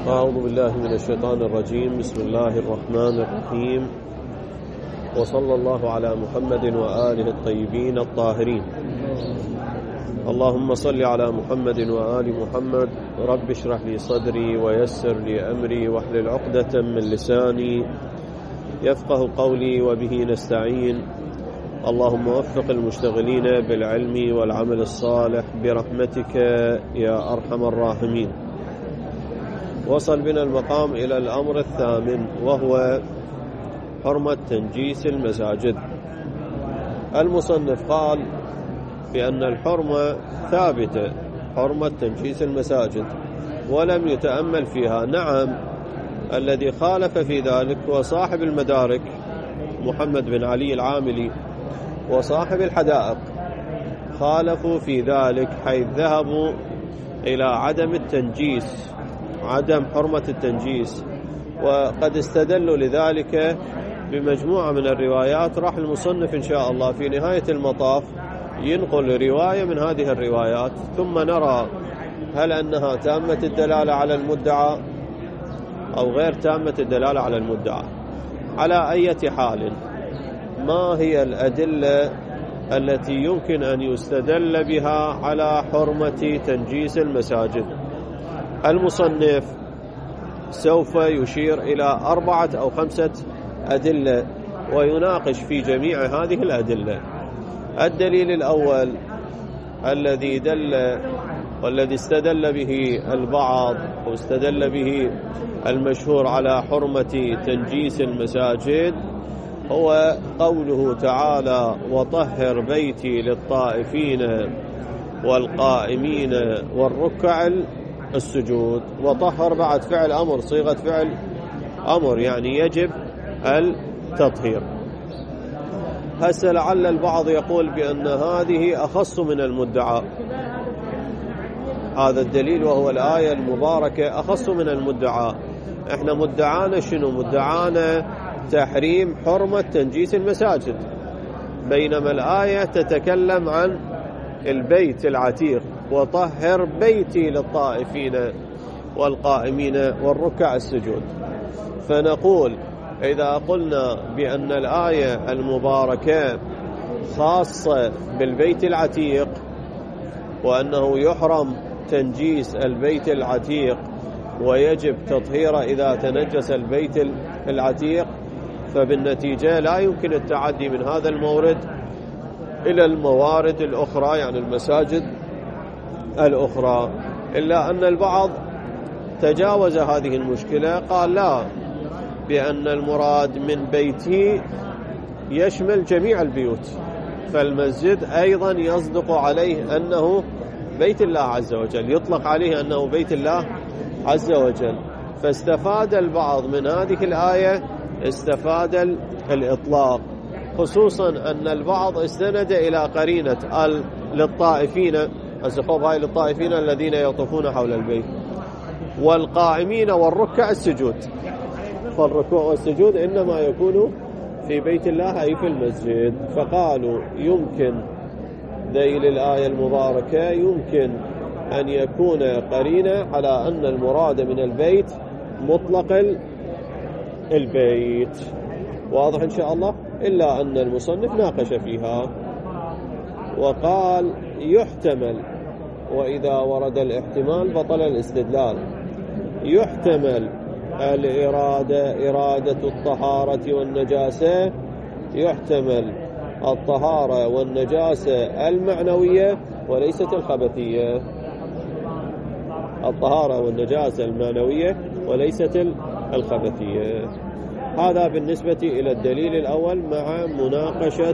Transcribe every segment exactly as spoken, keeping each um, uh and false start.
أعوذ بالله من الشيطان الرجيم. بسم الله الرحمن الرحيم، وصلى الله على محمد وآله الطيبين الطاهرين. اللهم صل على محمد وآل محمد. رب اشرح لي صدري ويسر لي أمري واحلل عقدة من لساني يفقه قولي، وبه نستعين. اللهم وفق المشتغلين بالعلم والعمل الصالح برحمتك يا أرحم الراحمين. وصل بنا المقام إلى الأمر الثامن، وهو حرمة تنجيس المساجد. المصنف قال بأن الحرمة ثابتة، حرمة تنجيس المساجد، ولم يتأمل فيها. نعم، الذي خالف في ذلك هو صاحب المدارك محمد بن علي العاملي وصاحب الحدائق، خالفوا في ذلك حيث ذهبوا إلى عدم التنجيس، عدم حرمة التنجيس، وقد استدلوا لذلك بمجموعة من الروايات. راح المصنف إن شاء الله في نهاية المطاف ينقل رواية من هذه الروايات، ثم نرى هل أنها تامة الدلالة على المدعى أو غير تامة الدلالة على المدعى. على أي حال، ما هي الأدلة التي يمكن أن يستدل بها على حرمة تنجيس المساجد؟ المصنف سوف يشير إلى أربعة أو خمسة أدلة ويناقش في جميع هذه الأدلة. الدليل الأول الذي دل والذي استدل به البعض واستدل به المشهور على حرمة تنجيس المساجد هو قوله تعالى: وطهر بيتي للطائفين والقائمين والركع السجود. وطهر بعد فعل أمر، صيغة فعل أمر، يعني يجب التطهير. هسه لعل البعض يقول بأن هذه أخص من المدعى. هذا الدليل وهو الآية المباركة أخص من المدعى. احنا مدعانا شنو؟ مدعانا تحريم حرمة تنجيس المساجد، بينما الآية تتكلم عن البيت العتيق: وطهر بيتي للطائفين والقائمين والركع السجود. فنقول إذا قلنا بأن الآية المباركة خاصة بالبيت العتيق وأنه يحرم تنجيس البيت العتيق ويجب تطهيره إذا تنجس البيت العتيق، فبالنتيجة لا يمكن التعدي من هذا المورد إلى الموارد الأخرى، يعني المساجد الأخرى. إلا أن البعض تجاوز هذه المشكلة، قال لا، بأن المراد من بيتي يشمل جميع البيوت، فالمسجد أيضا يصدق عليه أنه بيت الله عز وجل، يطلق عليه أنه بيت الله عز وجل. فاستفاد البعض من هذه الآية، استفاد الإطلاق، خصوصا أن البعض استند إلى قرينة للطائفين، أسخوب هاي للطائفين الذين يطوفون حول البيت، والقائمين والركع السجود. فالركوع والسجود إنما يكون في بيت الله أي في المسجد. فقالوا يمكن ذيل الآية المباركة يمكن أن يكون قرينة على أن المراد من البيت مطلق البيت. واضح إن شاء الله؟ إلا أن المصنف ناقش فيها وقال يحتمل، وإذا ورد الاحتمال بطل الاستدلال. يحتمل الإرادة إرادة الطهارة والنجاسة، يحتمل الطهارة والنجاسة المعنوية وليست الخبثية، الطهارة والنجاسة المعنوية وليست الخبثية. هذا بالنسبة إلى الدليل الأول مع مناقشة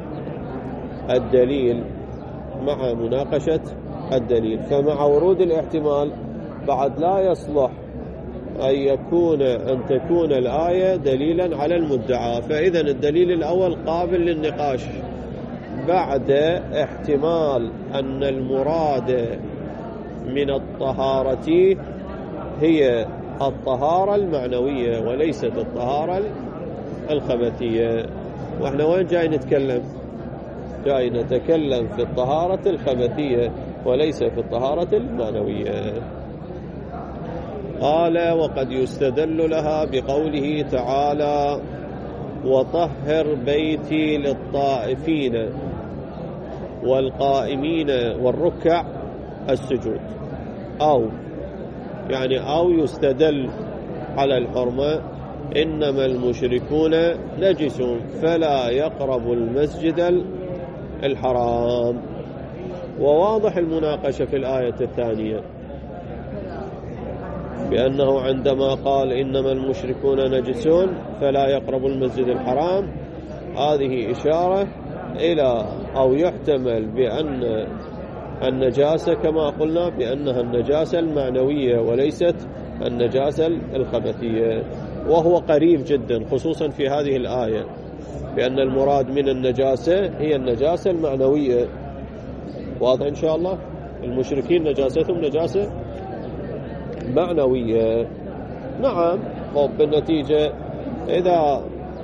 الدليل مع مناقشة الدليل. فمع ورود الاحتمال بعد لا يصلح أن يكون أن تكون الآية دليلا على المدعى. فإذا الدليل الأول قابل للنقاش بعد احتمال أن المراد من الطهارة هي الطهارة المعنوية وليست الطهارة الخبثية. وإحنا وين جاي نتكلم؟ جاي نتكلم في الطهارة الخبثية وليس في الطهارة المعنوية. قال وقد يستدل لها بقوله تعالى وطهر بيتي للطائفين والقائمين والركع السجود، أو يعني أو يستدل على الحرمة إنما المشركون نجس فلا يقربوا المسجد الحرام. وواضح المناقشة في الآية الثانية بأنه عندما قال إنما المشركون نجسون فلا يقربوا المسجد الحرام، هذه إشارة إلى أو يحتمل بأن النجاسة كما قلنا بأنها النجاسة المعنوية وليست النجاسة الخبثية، وهو قريب جدا خصوصا في هذه الآية بأن المراد من النجاسة هي النجاسة المعنوية. واضح إن شاء الله؟ المشركين نجاستهم نجاسة معنوية. نعم، بالنتيجة إذا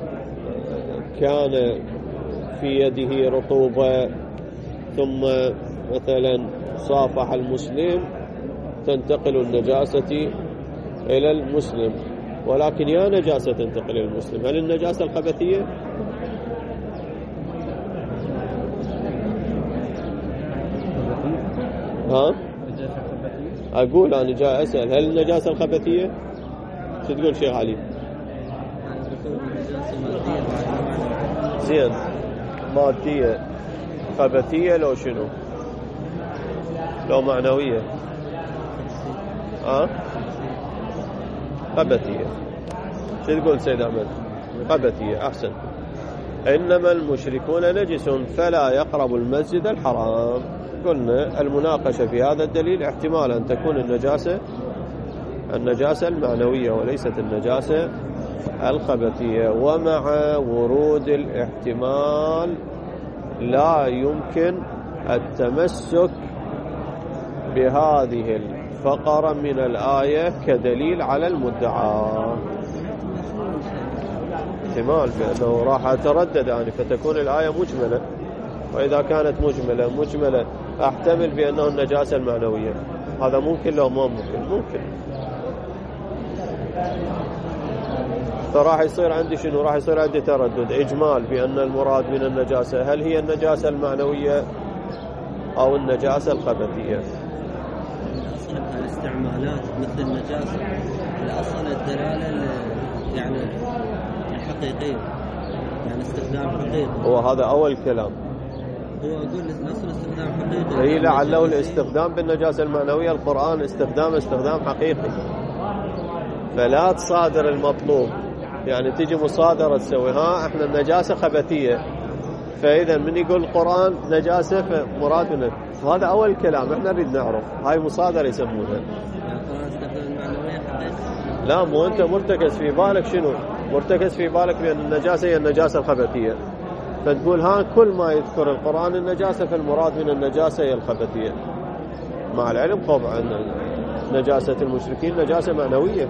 كان في يده رطوبة ثم مثلا صافح المسلم تنتقل النجاسة إلى المسلم، ولكن يا نجاسة تنتقل إلى المسلم، هل النجاسة الخبثية؟ ها؟ أقول أنا جاي أسأل هل النجاسة الخبثية؟ شو تقول شيخ علي؟ زين، مادية خبثية لو شنو؟ لو معنوية؟ ها؟ خبثية. شو تقول سيد أحمد؟ خبثية. أحسن. إنما المشركون نجس فلا يقربوا المسجد الحرام. قلنا المناقشة في هذا الدليل احتمال أن تكون النجاسة النجاسة المعنوية وليست النجاسة الخبثية، ومع ورود الاحتمال لا يمكن التمسك بهذه الفقرة من الآية كدليل على المدعى. احتمال بأنه راح أتردد يعني فتكون الآية مجملة، وإذا كانت مجملة مجملة أحتمل بأنه النجاسة المعنوية. هذا ممكن لو ما ممكن؟ ممكن. فراح يصير عندي شنو؟ راح يصير عندي تردد إجمال بأن المراد من النجاسة هل هي النجاسة المعنوية أو النجاسة الخبثية. الاستعمالات مثل النجاسة الأصل الدلالة يعني الحقيقية، يعني استخدام حقيقي، وهذا أول كلام. هو أقول الأصل استخدام حقيقي، هي لعله الاستخدام بالنجاسة المعنوية القرآن استخدام استخدام حقيقي، فلا تصادر المطلوب، يعني تيجي مصادرة تسوي ها احنا النجاسة خبثية، فإذا من يقول القرآن نجاسة فمراد منه. هذا أول كلام احنا نريد نعرف، هاي مصادرة يسمونها. لا، مو أنت مرتكز في بالك شنو؟ مرتكز في بالك بأن النجاسة هي النجاسة الخبثية، فتقول ها كل ما يذكر القرآن النجاسة فالمراد من النجاسة هي الخبثية، مع العلم طبعا نجاسة المشركين نجاسة معنوية،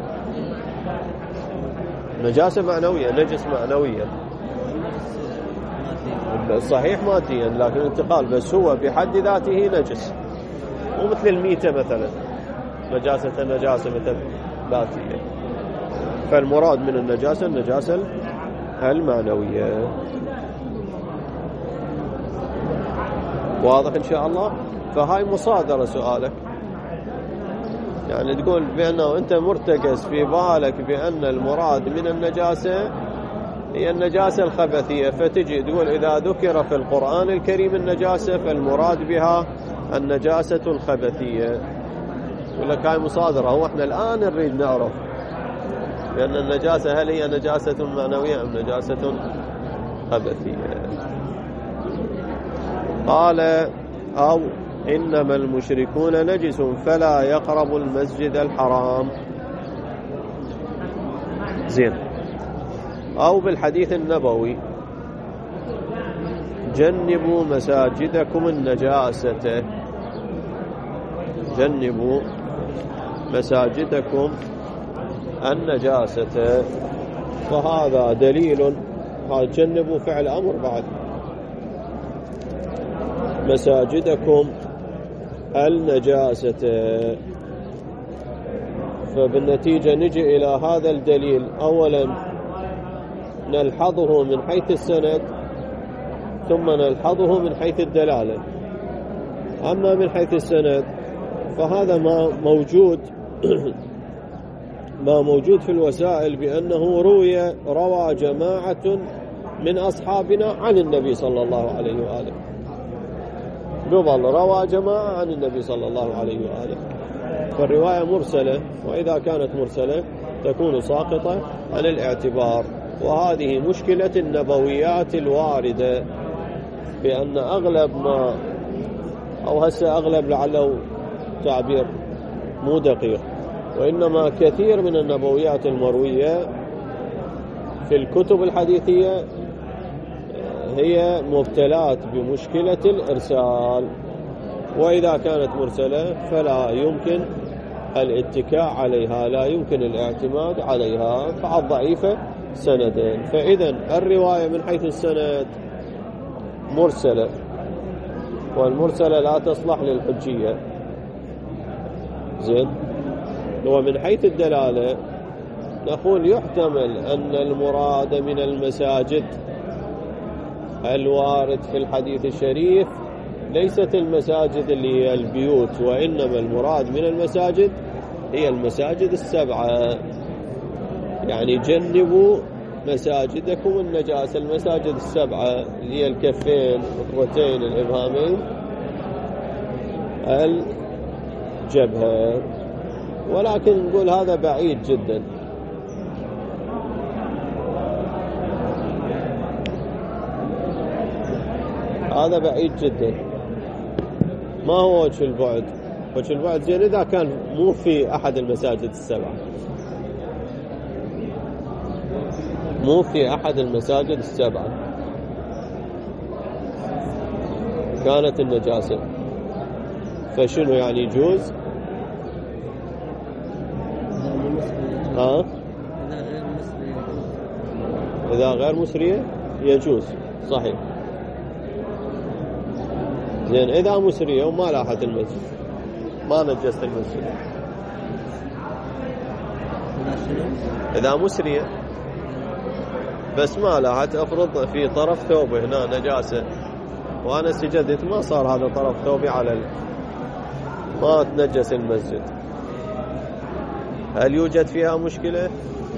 نجاسة معنوية، نجس معنوية صحيح ماديا لكن انتقال، بس هو بحد ذاته نجس، مو مثل الميتة مثلا نجاسة النجاسة مثل ذاتية. فالمراد من النجاسة النجاسة المعنوية. واضح إن شاء الله؟ فهاي مصادرة سؤالك، يعني تقول بأنه أنت مرتكز في بالك بأن المراد من النجاسة هي النجاسة الخبثية، فتجي تقول إذا ذكر في القرآن الكريم النجاسة فالمراد بها النجاسة الخبثية. يقول لك هاي مصادرة. هو احنا الآن نريد نعرف بأن النجاسة هل هي نجاسة معنوية أم نجاسة خبثية. قال أو إنما المشركون نجس فلا يقربوا المسجد الحرام. زين. أو بالحديث النبوي جنبوا مساجدكم النجاسة، جنبوا مساجدكم النجاسة، فهذا دليل. هذا جنبوا فعل أمر بعد، مساجدكم النجاسة، فبالنتيجة نجي إلى هذا الدليل. أولا نلحظه من حيث السند، ثم نلحظه من حيث الدلالة. أما من حيث السند فهذا ما موجود ما موجود في الوسائل بأنه روي روى جماعة من أصحابنا عن النبي صلى الله عليه وآله، بظل روى جماعة عن النبي صلى الله عليه وآله، فالرواية مرسلة، وإذا كانت مرسلة تكون ساقطة عن الاعتبار. وهذه مشكلة النبويات الواردة، بأن أغلب ما أو هسه أغلب لعله تعبير مو دقيق، وإنما كثير من النبويات المروية في الكتب الحديثية هي مبتلات بمشكلة الإرسال، وإذا كانت مرسلة فلا يمكن الاتكاء عليها، لا يمكن الاعتماد عليها، فعد ضعيفة سندا. فإذا الرواية من حيث السند مرسلة، والمرسلة لا تصلح للحجية. زين. ومن حيث الدلالة نقول يحتمل أن المراد من المساجد الوارد في الحديث الشريف ليست المساجد اللي هي البيوت، وإنما المراد من المساجد هي المساجد السبعة. يعني جنبوا مساجدكم النجاسة، المساجد السبعة اللي هي الكفين، الركبتين، الإبهامين، الجبهة. ولكن نقول هذا بعيد جدا. هذا بعيد جدا، ما هو وجه البعد؟ وجه البعد زين إذا كان مو في أحد المساجد السبعة، مو في أحد المساجد السبعة كانت النجاسة، فشنو يعني يجوز؟ ها؟ إذا غير مسرية يجوز، صحيح. زين إذا مسرية وما لاحت المسجد، ما نجست المسجد. إذا مسرية بس ما لاحت، أفرض في طرف ثوبه هنا نجاسة وأنا سجدت ما صار هذا طرف ثوبي على ال... ما تنجس المسجد، هل يوجد فيها مشكلة؟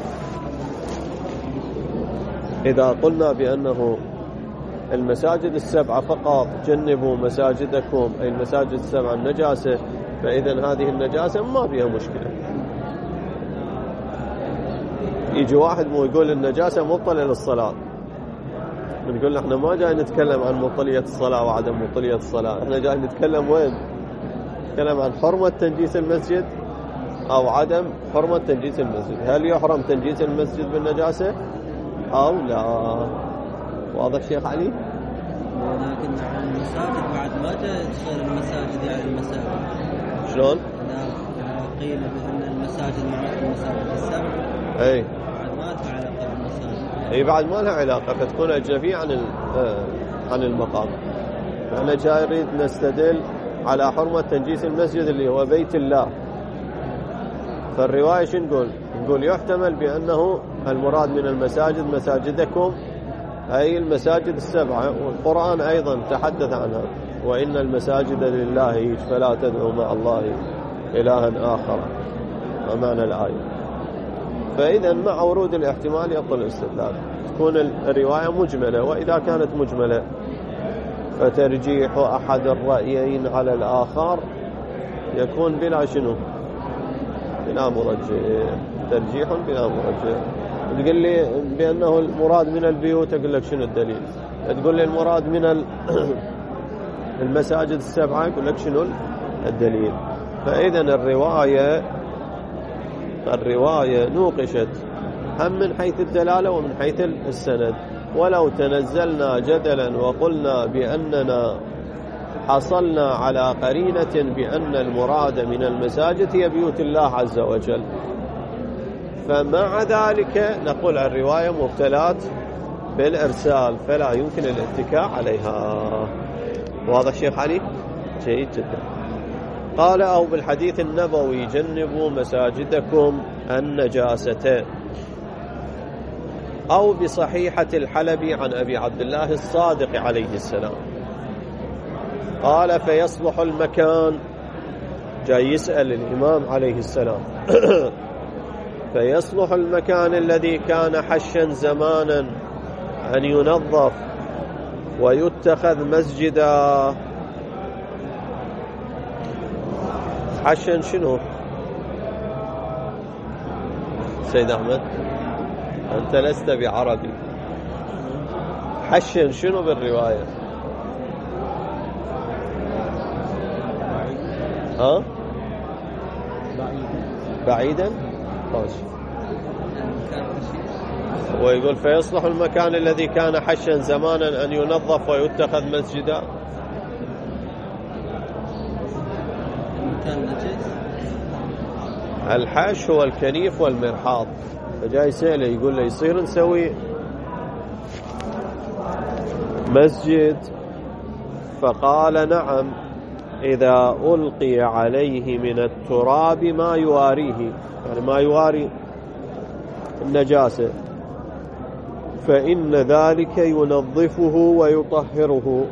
إذا قلنا بأنه المساجد السبعة فقط، جنبوا مساجدكم أي المساجد السبعة النجاسة، فإذا هذه النجاسة ما فيها مشكلة. يجي واحد مو يقول النجاسة مبطلة للصلاة، بنقول احنا ما جاي نتكلم عن مبطلية الصلاة وعدم مبطلية الصلاة، احنا جاي نتكلم وين؟ نتكلم عن حرمة تنجيس المسجد أو عدم حرمة تنجيس المسجد. هل يحرم تنجيس المسجد بالنجاسة أو لا؟ واضح شيخ علي؟ ولكن المساجد بعد ما جاء تصير المساجد يعني المساجد شلون؟ إذا قيل بأن المساجد معناته المساجد السبع، أي بعد ما لها علاقة بالمساجد. أي بعد ما لها علاقة، فتكون أجنبية عن عن المقام. احنا جاي نريد نستدل على حرمة تنجيس المسجد اللي هو بيت الله. فالرواية شو نقول؟ نقول يحتمل بأنه المراد من المساجد مساجدكم أي المساجد السبعة، والقرآن أيضا تحدث عنها، وإن المساجد لله فلا تدعوا مع الله إلها آخر، ومعنى الآية. فإذا مع ورود الاحتمال يبطل الاستدلال، تكون الرواية مجملة، وإذا كانت مجملة فترجيح أحد الرأيين على الآخر يكون بلا شنو؟ بلا مرجح، ترجيح بلا مرجح. تقول لي بأنه المراد من البيوت، أقول لك شنو الدليل؟ تقول لي المراد من المساجد السبعة، أقول لك شنو الدليل؟ فإذا الرواية الرواية نوقشت هم من حيث الدلالة ومن حيث السند. ولو تنزلنا جدلا وقلنا بأننا حصلنا على قرينة بأن المراد من المساجد هي بيوت الله عز وجل، فمع ذلك نقول الرواية مبتلات بالإرسال، فلا يمكن الاتكاء عليها. واضح شيخ علي؟ جيد جدا. قال أو بالحديث النبوي جنبوا مساجدكم النجاسة، أو بصحيحة الحلبي عن أبي عبد الله الصادق عليه السلام قال فيصلح المكان، جاي يسأل الإمام عليه السلام فيصلح المكان الذي كان حشا زمانا أن ينظف ويتخذ مسجدا. حشا شنو سيد أحمد؟ أنت لست بعربي. حشا شنو بالرواية؟ ها؟ بعيدا؟ طيب. ويقول فيصلح المكان الذي كان حشا زمانا أن ينظف ويتخذ مسجدا. الحش هو الكنيف والمرحاض، فجاي سأله يقول له يصير نسوي مسجد؟ فقال نعم إذا ألقي عليه من التراب ما يواريه، يعني ما يواري النجاسة، فإن ذلك ينظفه ويطهره.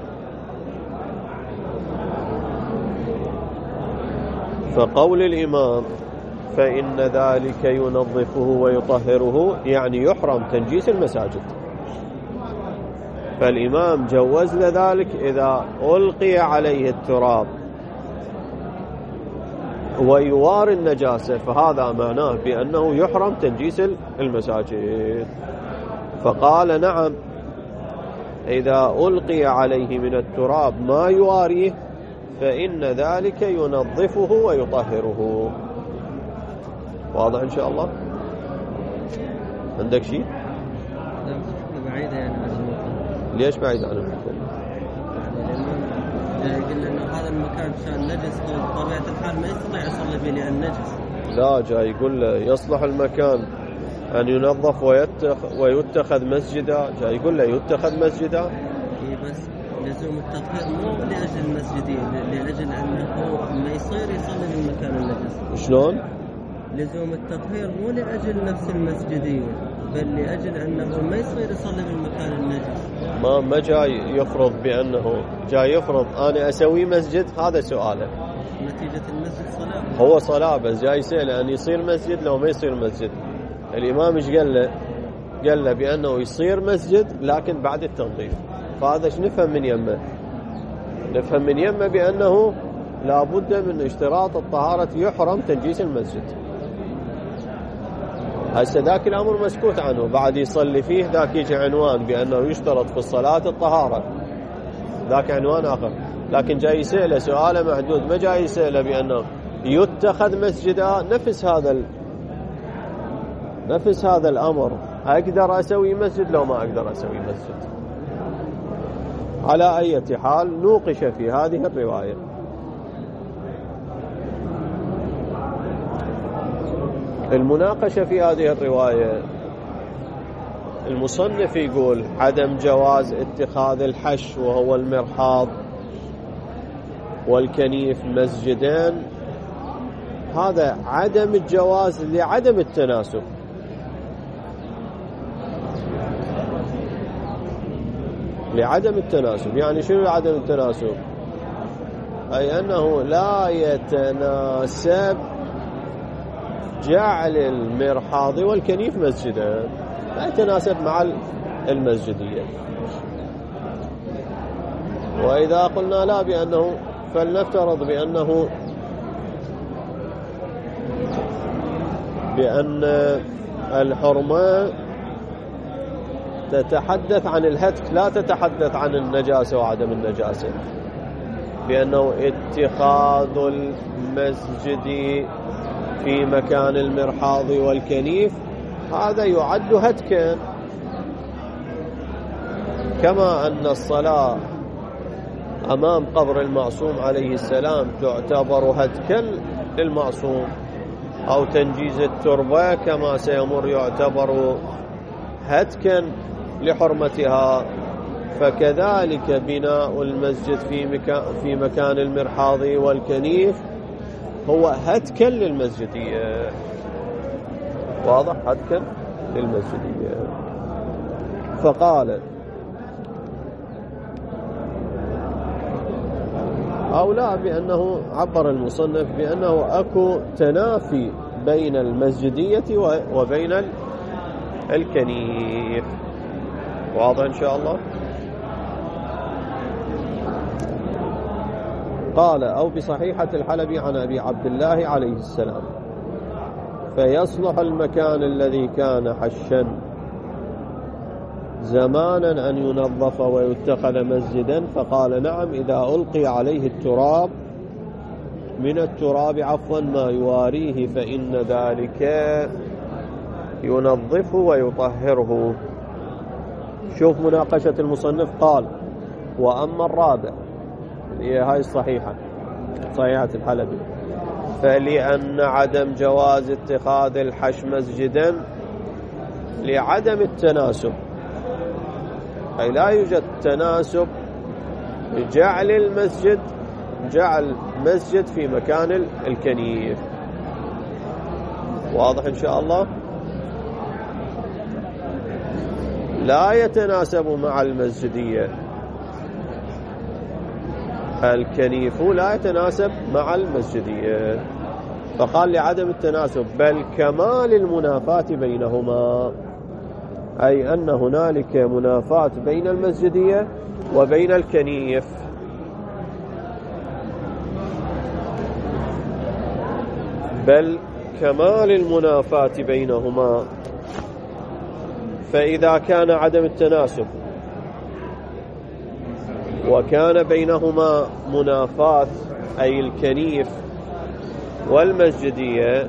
فقول الإمام فإن ذلك ينظفه ويطهره يعني يحرم تنجيس المساجد، فالإمام جوز لذلك إذا ألقي عليه التراب ويواري النجاسة، فهذا معناه بأنه يحرم تنجيس المساجد. فقال نعم إذا ألقي عليه من التراب ما يواريه فإن ذلك ينظفه ويطهره. واضح إن شاء الله؟ عندك شيء؟ بعيدة يعني عن المكان. ليش بعيد عن المكان؟ يعني قلنا إنه هذا المكان كان نجس، بطبيعة الحال ما يستطيع يصلي فيه لأن نجس. لا، جاي يقول له يصلح المكان أن ينظف ويتخذ مسجدا، جاي يقول له يتخذ مسجدا. إيه بس لزوم التطهير مو لأجل المسجدين، لأجل أنه ما يصير يصلي في المكان النجس. شلون؟ لزوم التطهير مو لأجل نفس المسجدين، بل لأجل أنه ما يصير يصلي في المكان النجس. ما ما جاي يفرض بأنه جاي يفرض أنا أسوي مسجد، هذا سؤاله. نتيجة المسجد صلاة، هو صلاة، بس جاي يسأله أن يصير مسجد لو ما يصير مسجد. الإمام إيش قال له؟ قال له بأنه يصير مسجد لكن بعد التنظيف. فهذا ايش نفهم من يمه؟ نفهم من يمه بأنه لا بد من اشتراط الطهارة، يحرم تنجيس المسجد. هسه ذاك الأمر مسكوت عنه، بعد يصلي فيه ذاك يجي عنوان بأنه يشترط في الصلاة الطهارة، ذاك عنوان آخر. لكن جاي يسأله سؤاله محدود، ما جاي يسأله بأنه يتخذ مسجدا. نفس هذا ال... نفس هذا الأمر، أقدر أسوي مسجد لو ما أقدر أسوي مسجد. على أي حال نوقش في هذه الرواية. المناقشة في هذه الرواية، المصنف يقول عدم جواز اتخاذ الحش وهو المرحاض والكنيف مسجدين، هذا عدم الجواز لعدم التناسب. لعدم التناسب يعني شنو عدم التناسب؟ أي أنه لا يتناسب جعل المرحاض والكنيف مسجدا، لا يتناسب مع المسجدية. وإذا قلنا لا بأنه، فلنفترض بأنه بأن الحرمة تتحدث عن الهتك لا تتحدث عن النجاسة وعدم النجاسة، بأنه اتخاذ المسجد في مكان المرحاض والكنيف هذا يعد هتكا، كما أن الصلاة أمام قبر المعصوم عليه السلام تعتبر هتكا للمعصوم، أو تنجيز التربة كما سيمر يعتبر هتكا لحرمتها. فكذلك بناء المسجد في مكان, في مكان المرحاض والكنيف هو هتكا للمسجدية. واضح؟ هتكا للمسجدية. فقال أو لا، بأنه عبر المصنف بأنه أكو تنافي بين المسجدية وبين الكنيف. واضح إن شاء الله. قال أو بصحيحة الحلبي عن أبي عبد الله عليه السلام فيصلح المكان الذي كان حشا زمانا أن ينظف ويتخذ مسجدا؟ فقال نعم، إذا ألقي عليه التراب من التراب عفوا ما يواريه فإن ذلك ينظفه ويطهره. شوف مناقشة المصنف. قال وأما الرابع هي هاي الصحيحة صحيحة الحلبي فلأن عدم جواز اتخاذ الحش مسجدا لعدم التناسب، أي لا يوجد تناسب جعل المسجد جعل مسجد في مكان الكنيف. واضح إن شاء الله. لا يتناسب مع المسجدية، الكنيف لا يتناسب مع المسجدية، فقال لعدم التناسب بل كمال المنافاة بينهما، أي أن هنالك منافاة بين المسجدية وبين الكنيف. بل كمال المنافاة بينهما، فإذا كان عدم التناسب وكان بينهما منافاة أي الكنيف والمسجدية،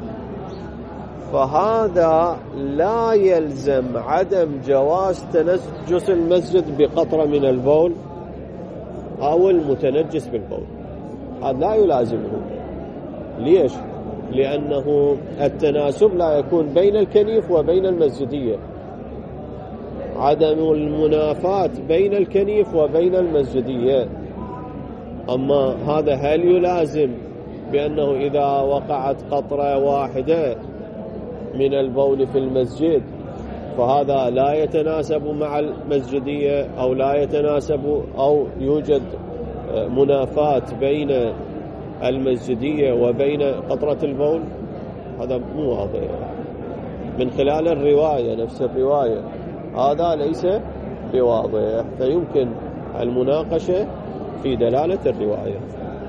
فهذا لا يلزم عدم جواز تنجس المسجد بقطرة من البول أو المتنجس بالبول، هذا لا يلازمه. ليش؟ لأنه التناسب لا يكون بين الكنيف وبين المسجدية، عدم المنافاة بين الكنيف وبين المسجدية. أما هذا هل يلازم بأنه إذا وقعت قطرة واحدة من البول في المسجد فهذا لا يتناسب مع المسجدية أو لا يتناسب أو يوجد منافاة بين المسجدية وبين قطرة البول؟ هذا مو واضح من خلال الرواية، نفس الرواية هذا ليس بواضح، فيمكن المناقشة في دلالة الرواية.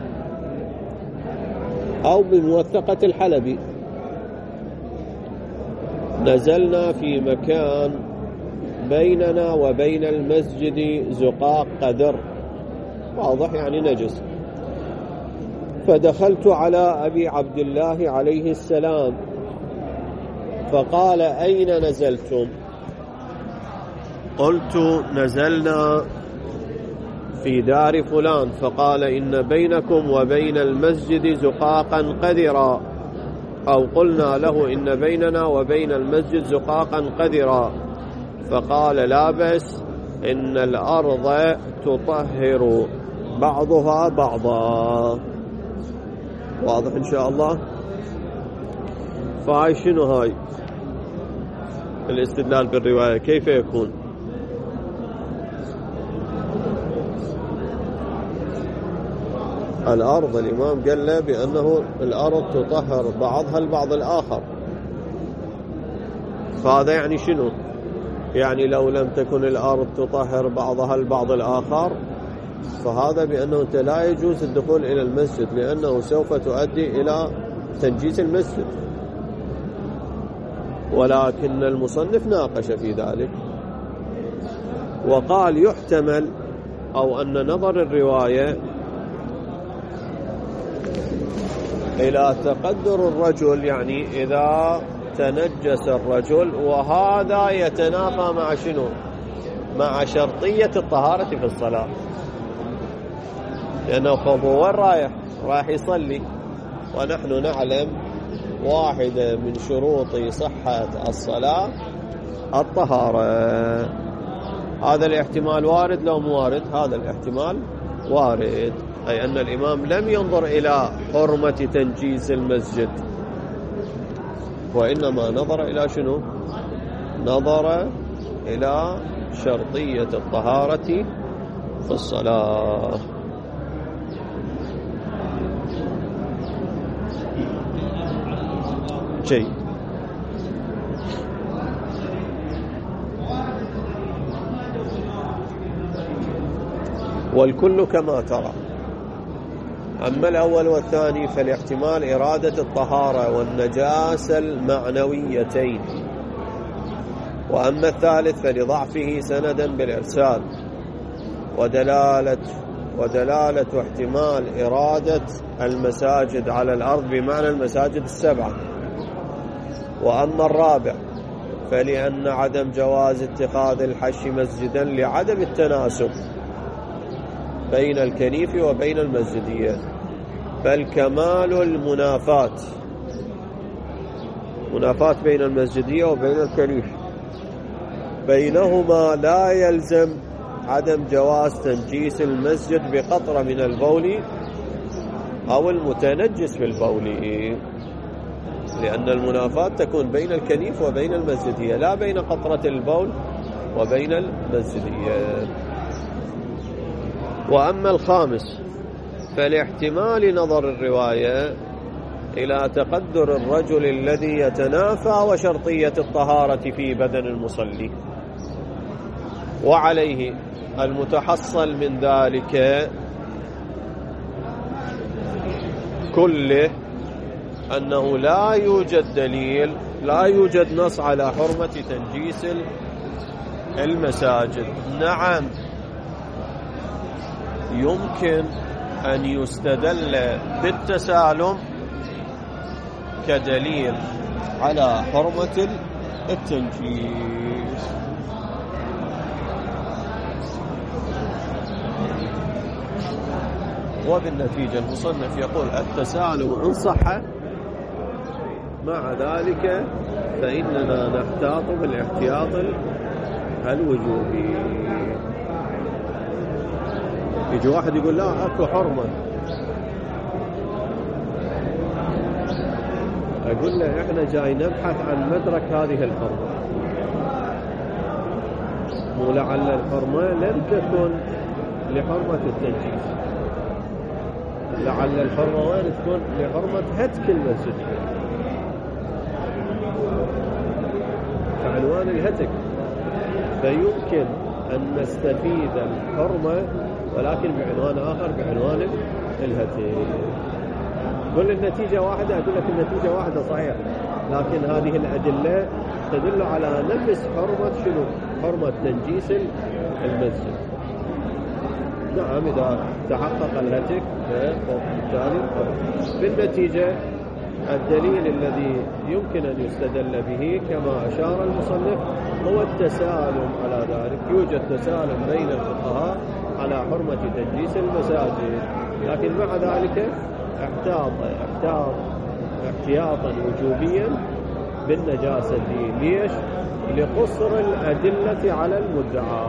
أو بموثقة الحلبي نزلنا في مكان بيننا وبين المسجد زقاق قدر، واضح يعني نجس، فدخلت على أبي عبد الله عليه السلام فقال أين نزلتم؟ قلت نزلنا في دار فلان، فقال إن بينكم وبين المسجد زقاقا قذرا، أو قلنا له إن بيننا وبين المسجد زقاقا قذرا، فقال لا بأس إن الأرض تطهر بعضها بعضا. واضح إن شاء الله. فهاي شنو هاي الاستدلال بالرواية كيف يكون؟ الأرض الإمام قال له بأنه الأرض تطهر بعضها البعض الآخر، فهذا يعني شنو؟ يعني لو لم تكن الأرض تطهر بعضها البعض الآخر فهذا بأنه لا يجوز الدخول إلى المسجد، لأنه سوف تؤدي إلى تنجيس المسجد. ولكن المصنف ناقش في ذلك وقال يحتمل أو أن نظر الرواية إلى تقدر الرجل، يعني إذا تنجس الرجل، وهذا يتنافى مع شنو؟ مع شرطية الطهارة في الصلاة، لأنه هو وين رايح؟ رايح يصلي، ونحن نعلم واحدة من شروط صحة الصلاة الطهارة. هذا الاحتمال وارد لو مو وارد؟ هذا الاحتمال وارد، أي أن الإمام لم ينظر إلى حرمة تنجيس المسجد، وإنما نظر إلى شنو؟ نظر إلى شرطية الطهارة في الصلاة. شيء والكل كما ترى. أما الأول والثاني فالاحتمال إرادة الطهارة والنجاسة المعنويتين، وأما الثالث فلضعفه سندا بالإرسال ودلالة ودلالة احتمال إرادة المساجد على الأرض بمعنى المساجد السبعة. وأما الرابع فلأن عدم جواز اتخاذ الحش مسجدا لعدم التناسب بين الكنيف وبين المسجدية، بل كمال المنافاة منافاة بين المسجدية وبين الكنيف بينهما لا يلزم عدم جواز تنجيس المسجد بقطرة من البول أو المتنجس بالبول، لأن المنافاة تكون بين الكنيف وبين المسجدية لا بين قطرة البول وبين المسجدية. وأما الخامس فلاحتمال نظر الرواية إلى تقدر الرجل الذي يتنافى وشرطية الطهارة في بدن المصلي، وعليه المتحصل من ذلك كله أنه لا يوجد دليل لا يوجد نص على حرمة تنجيس المساجد. نعم يمكن أن يستدل بالتسالم كدليل على حرمة التنجيس، وبالنتيجة المصنف يقول التسالم إن صح مع ذلك فإننا نحتاط بالاحتياط الوجوبي. يجي واحد يقول لا أكو حرمة، أقول له إحنا جاي نبحث عن مدرك هذه الحرمة، مو لعل الحرمة لم تكن لحرمة التنجيس، لعل الحرمة وين تكون لحرمة هتك المسجد كعنوان الهتك، فيمكن أن نستفيد الحرمة ولكن بعنوان آخر بعنوان الهتك. كل النتيجة واحدة، أقول لك النتيجة واحدة صحيح، لكن هذه الأدلة تدل على نفس حرمة شنو؟ حرمة تنجيس المسجد. نعم إذا تحقق الهتك فبالتالي بالنتيجة الدليل الذي يمكن أن يستدل به كما أشار المصنف هو التسالم على ذلك. يوجد تسالم بين الفقهاء على حرمة تنجيس المساجد، لكن مع ذلك احتاط احتاط احتياطا وجوبيا بالنجاسة. ليش؟ لقصر الأدلة على المدعى.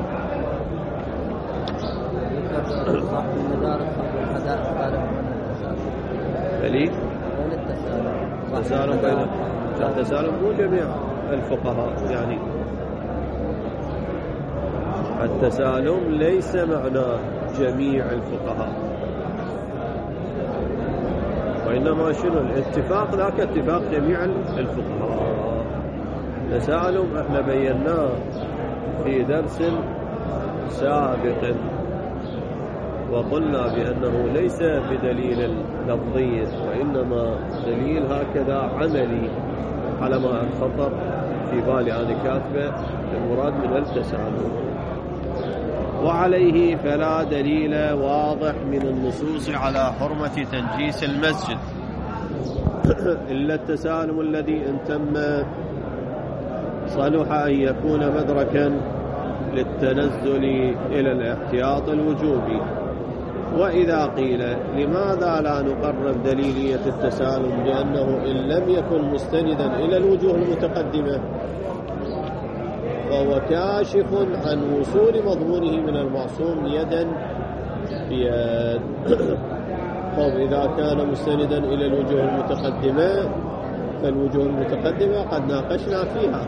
فلي التسالم بين التسالم مو جميع الفقهاء، يعني التسالم ليس معناه جميع الفقهاء، وإنما شنو الاتفاق ذاك اتفاق جميع الفقهاء. تسالم احنا بيناه في درس سابق وقلنا بأنه ليس بدليل لفظي وإنما دليل هكذا عملي على ما خطر في بالي أنا كاتبه المراد من التسالم. وعليه فلا دليل واضح من النصوص على حرمة تنجيس المسجد إلا التسالم الذي إن تم صلح أن يكون مدركا للتنزل إلى الاحتياط الوجوبي. وإذا قيل لماذا لا نقرب دليلية التسالم لأنه إن لم يكن مستندا إلى الوجوه المتقدمة وهو كاشف عن وصول مضمونه من المعصوم يدا بيد. طب إذا كان مستندا إلى الوجوه المتقدمة فالوجوه المتقدمة قد ناقشنا فيها،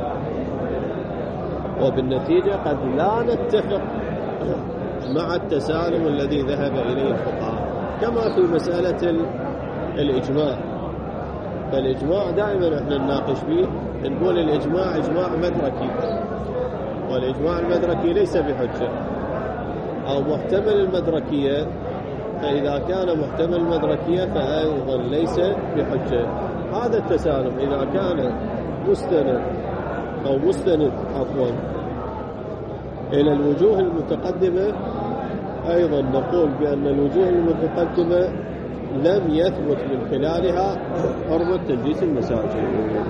وبالنتيجة قد لا نتفق مع التسالم الذي ذهب إليه الفقهاء، كما في مسألة الإجماع. فالإجماع دائما احنا نناقش فيه، نقول الإجماع إجماع مدركي، والإجماع المدركي ليس بحجة، أو محتمل المدركية، فإذا كان محتمل المدركية فأيضا ليس بحجة. هذا التسالم إذا كان مستند أو مستند عفوا إلى الوجوه المتقدمة، أيضا نقول بأن الوجوه المتقدمة لم يثبت من خلالها حرمة تنجيس المساجد.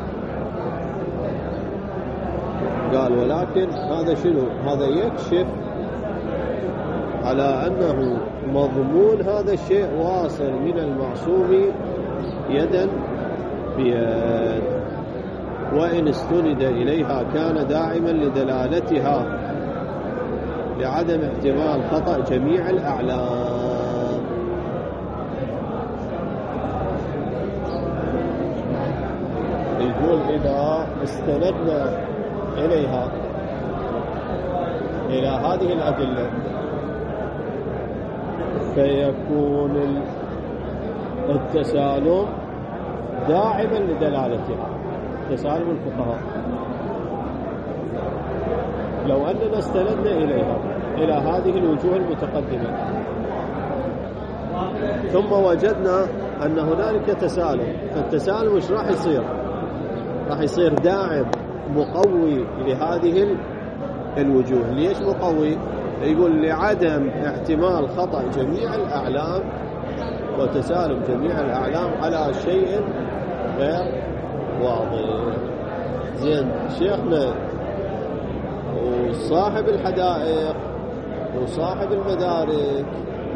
قال ولكن هذا شنو؟ هذا يكشف على أنه مضمون هذا الشيء واصل من المعصوم يدا بيد، وإن استند إليها كان داعما لدلالتها لعدم احتمال خطأ جميع الأعلام. يقول إذا استندنا إليها إلى هذه الأدلة فيكون التسالم داعما لدلالتها، تسالم الفقهاء. لو أننا استندنا إليها إلى هذه الوجوه المتقدمة ثم وجدنا أن هنالك تسالم، فالتسالم مش راح يصير؟ راح يصير داعم مقوي لهذه الوجوه. ليش مقوي؟ يقول لعدم احتمال خطأ جميع الأعلام وتسالم جميع الأعلام على شيء غير واضح. زين، شيخنا وصاحب الحدائق وصاحب المدارك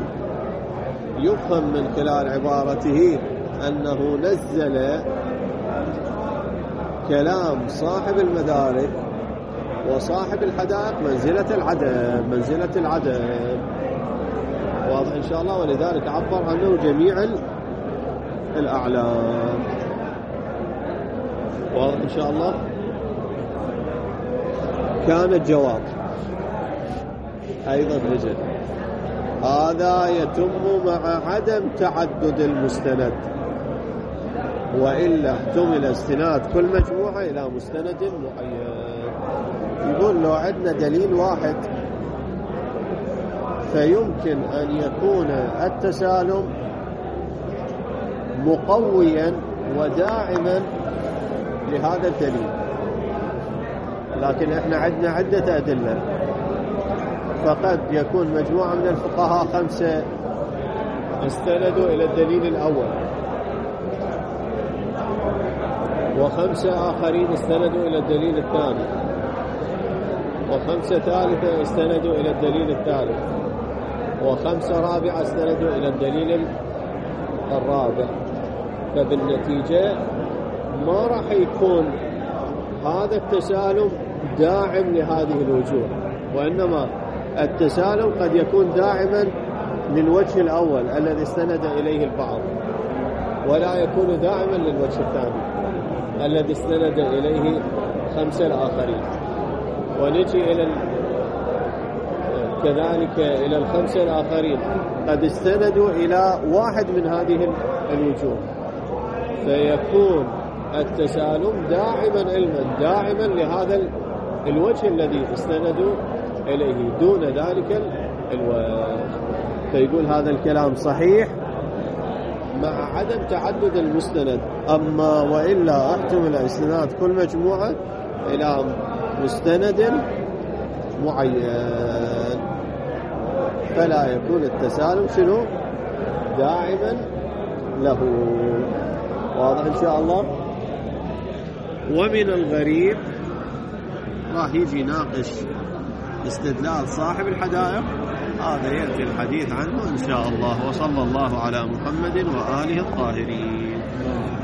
يفهم من خلال عبارته أنه نزل كلام صاحب المدارك وصاحب الحدائق منزلة العدم منزلة العدم واضح إن شاء الله، ولذلك عبر عنه جميع الأعلام. واضح إن شاء الله. كان الجواب أيضا رجل هذا يتم مع عدم تعدد المستند، وإلا احتمل استناد كل مجموعة إلى مستند معين. يقول لو عندنا دليل واحد فيمكن أن يكون التسالم مقويا وداعما لهذا الدليل، لكن احنا عندنا عدة أدلة، فقد يكون مجموعة من الفقهاء خمسة استندوا إلى الدليل الأول، وخمسة آخرين استندوا إلى الدليل الثاني، وخمسة ثالثة استندوا إلى الدليل الثالث، وخمسة رابعة استندوا إلى الدليل الرابع. فبالنتيجة ما راح يكون هذا التسالم داعم لهذه الوجوه، وإنما التسالم قد يكون داعما للوجه الأول الذي استند إليه البعض، ولا يكون داعما للوجه الثاني الذي استند إليه خمسة الآخرين. ونجي إلى كذلك إلى الخمسة الآخرين قد استندوا إلى واحد من هذه الوجوه، فيكون التسالم داعما علما داعما لهذا الوجه الذي استندوا إليه دون ذلك الوجه. فيقول هذا الكلام صحيح مع عدم تعدد المستند، أما وإلا احتمل استناد كل مجموعة إلى مستند معين، فلا يكون التسالم شنو داعما له. واضح إن شاء الله. ومن الغريب راح يجي ناقش استدلال صاحب الحدائق، هذا يأتي الحديث عنه إن شاء الله. وصلى الله على محمد وآله الطاهرين.